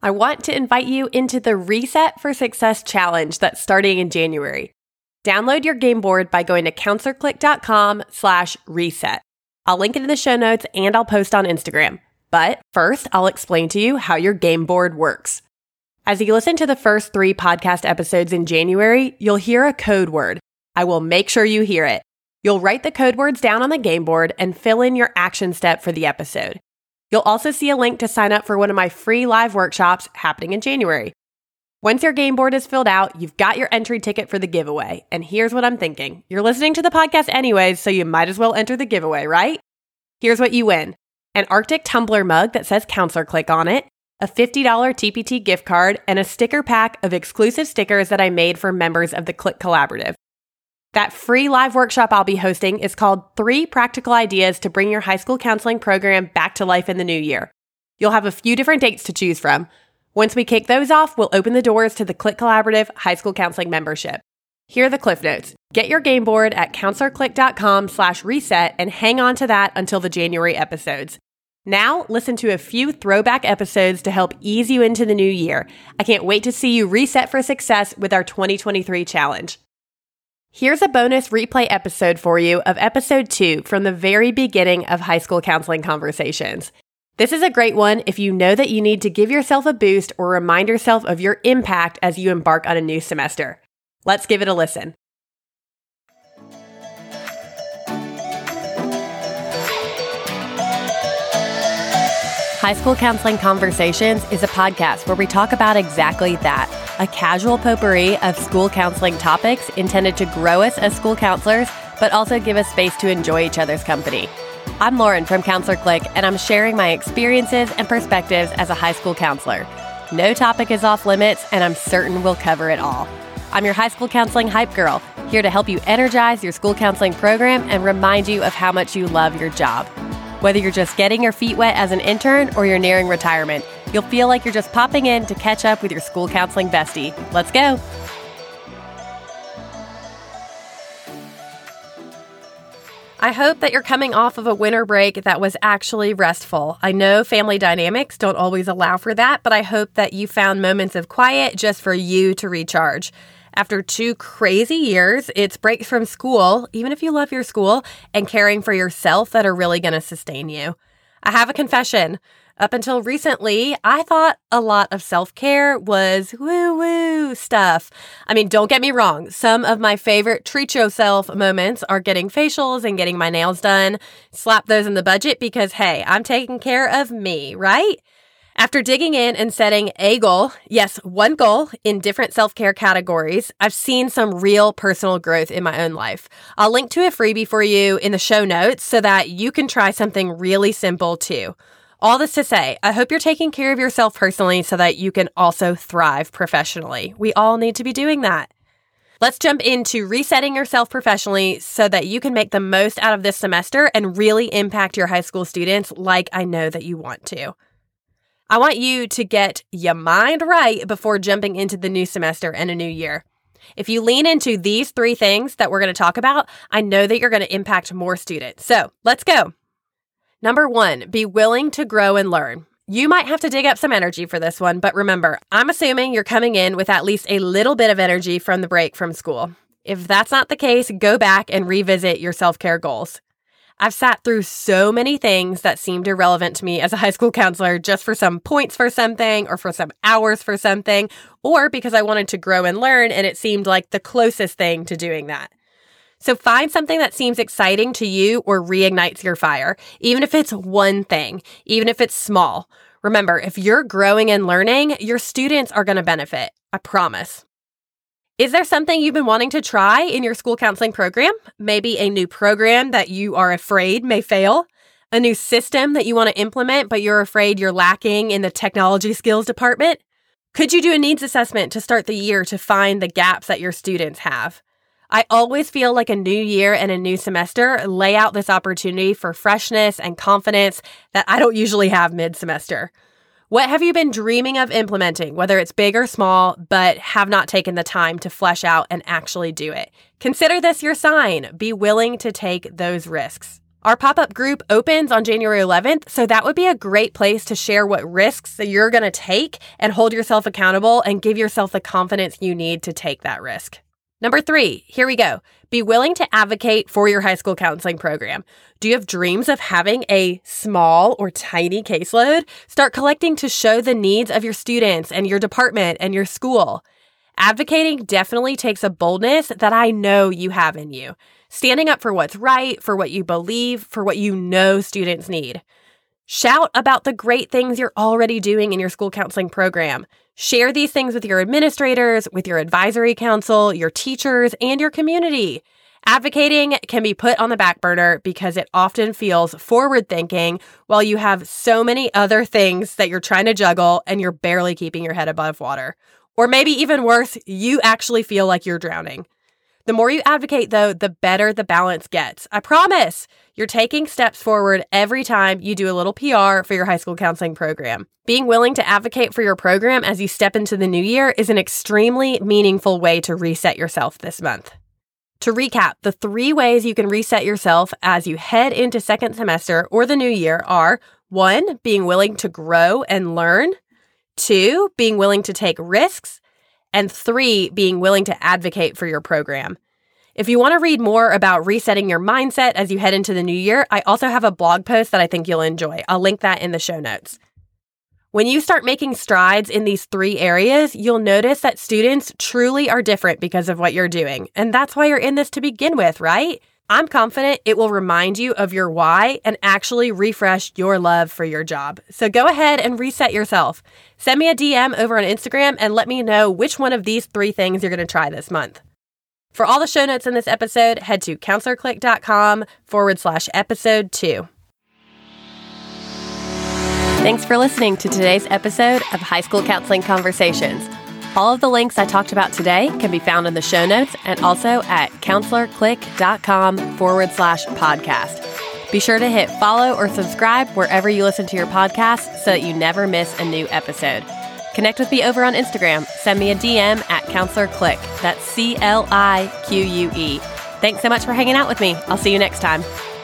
I want to invite you into the Reset for Success Challenge that's starting in January. Download your game board by going to counselorclick.com/reset. I'll link it in the show notes and I'll post on Instagram. But first, I'll explain to you how your game board works. As you listen to the first 3 podcast episodes in January, you'll hear a code word. I will make sure you hear it. You'll write the code words down on the game board and fill in your action step for the episode. You'll also see a link to sign up for one of my free live workshops happening in January. Once your game board is filled out, you've got your entry ticket for the giveaway. And here's what I'm thinking. You're listening to the podcast anyways, so you might as well enter the giveaway, right? Here's what you win. An Arctic tumbler mug that says Counselor Click on it, a $50 TPT gift card, and a sticker pack of exclusive stickers that I made for members of the Click Collaborative. That free live workshop I'll be hosting is called 3 Practical Ideas to Bring Your High School Counseling Program Back to Life in the New Year. You'll have a few different dates to choose from. Once we kick those off, we'll open the doors to the Click Collaborative High School Counseling membership. Here are the cliff notes. Get your game board at counselorclick.com/reset and hang on to that until the January episodes. Now, listen to a few throwback episodes to help ease you into the new year. I can't wait to see you reset for success with our 2023 challenge. Here's a bonus replay episode for you of episode 2 from the very beginning of High School Counseling Conversations. This is a great one if you know that you need to give yourself a boost or remind yourself of your impact as you embark on a new semester. Let's give it a listen. High School Counseling Conversations is a podcast where we talk about exactly that, a casual potpourri of school counseling topics intended to grow us as school counselors, but also give us space to enjoy each other's company. I'm Lauren from Counselor Click, and I'm sharing my experiences and perspectives as a high school counselor. No topic is off limits, and I'm certain we'll cover it all. I'm your high school counseling hype girl, here to help you energize your school counseling program and remind you of how much you love your job. Whether you're just getting your feet wet as an intern or you're nearing retirement, you'll feel like you're just popping in to catch up with your school counseling bestie. Let's go. I hope that you're coming off of a winter break that was actually restful. I know family dynamics don't always allow for that, but I hope that you found moments of quiet just for you to recharge. After 2 crazy years, it's breaks from school, even if you love your school, and caring for yourself that are really going to sustain you. I have a confession. Up until recently, I thought a lot of self-care was woo-woo stuff. I mean, don't get me wrong. Some of my favorite treat yourself moments are getting facials and getting my nails done. Slap those in the budget because, hey, I'm taking care of me, right? After digging in and setting a goal, yes, one goal in different self-care categories, I've seen some real personal growth in my own life. I'll link to a freebie for you in the show notes so that you can try something really simple too. All this to say, I hope you're taking care of yourself personally so that you can also thrive professionally. We all need to be doing that. Let's jump into resetting yourself professionally so that you can make the most out of this semester and really impact your high school students like I know that you want to. I want you to get your mind right before jumping into the new semester and a new year. If you lean into these 3 things that we're going to talk about, I know that you're going to impact more students. So let's go. Number 1, be willing to grow and learn. You might have to dig up some energy for this one, but remember, I'm assuming you're coming in with at least a little bit of energy from the break from school. If that's not the case, go back and revisit your self-care goals. I've sat through so many things that seemed irrelevant to me as a high school counselor just for some points for something or for some hours for something, or because I wanted to grow and learn and it seemed like the closest thing to doing that. So find something that seems exciting to you or reignites your fire, even if it's one thing, even if it's small. Remember, if you're growing and learning, your students are going to benefit. I promise. Is there something you've been wanting to try in your school counseling program? Maybe a new program that you are afraid may fail? A new system that you want to implement, but you're afraid you're lacking in the technology skills department? Could you do a needs assessment to start the year to find the gaps that your students have? I always feel like a new year and a new semester lay out this opportunity for freshness and confidence that I don't usually have mid-semester. What have you been dreaming of implementing, whether it's big or small, but have not taken the time to flesh out and actually do it? Consider this your sign. Be willing to take those risks. Our pop-up group opens on January 11th, so that would be a great place to share what risks that you're going to take and hold yourself accountable and give yourself the confidence you need to take that risk. Number 3, here we go. Be willing to advocate for your high school counseling program. Do you have dreams of having a small or tiny caseload? Start collecting to show the needs of your students and your department and your school. Advocating definitely takes a boldness that I know you have in you. Standing up for what's right, for what you believe, for what you know students need. Shout about the great things you're already doing in your school counseling program. Share these things with your administrators, with your advisory council, your teachers, and your community. Advocating can be put on the back burner because it often feels forward-thinking while you have so many other things that you're trying to juggle and you're barely keeping your head above water. Or maybe even worse, you actually feel like you're drowning. The more you advocate, though, the better the balance gets. I promise you're taking steps forward every time you do a little PR for your high school counseling program. Being willing to advocate for your program as you step into the new year is an extremely meaningful way to reset yourself this month. To recap, the 3 ways you can reset yourself as you head into second semester or the new year are 1, being willing to grow and learn, 2, being willing to take risks, and 3, being willing to advocate for your program. If you want to read more about resetting your mindset as you head into the new year, I also have a blog post that I think you'll enjoy. I'll link that in the show notes. When you start making strides in these 3 areas, you'll notice that students truly are different because of what you're doing. And that's why you're in this to begin with, right? I'm confident it will remind you of your why and actually refresh your love for your job. So go ahead and reset yourself. Send me a DM over on Instagram and let me know which one of these 3 things you're going to try this month. For all the show notes in this episode, head to counselorclick.com/episode 2. Thanks for listening to today's episode of High School Counseling Conversations. All of the links I talked about today can be found in the show notes and also at counselorclick.com/podcast. Be sure to hit follow or subscribe wherever you listen to your podcasts so that you never miss a new episode. Connect with me over on Instagram. Send me a DM at counselorclick. That's CLIQUE. Thanks so much for hanging out with me. I'll see you next time.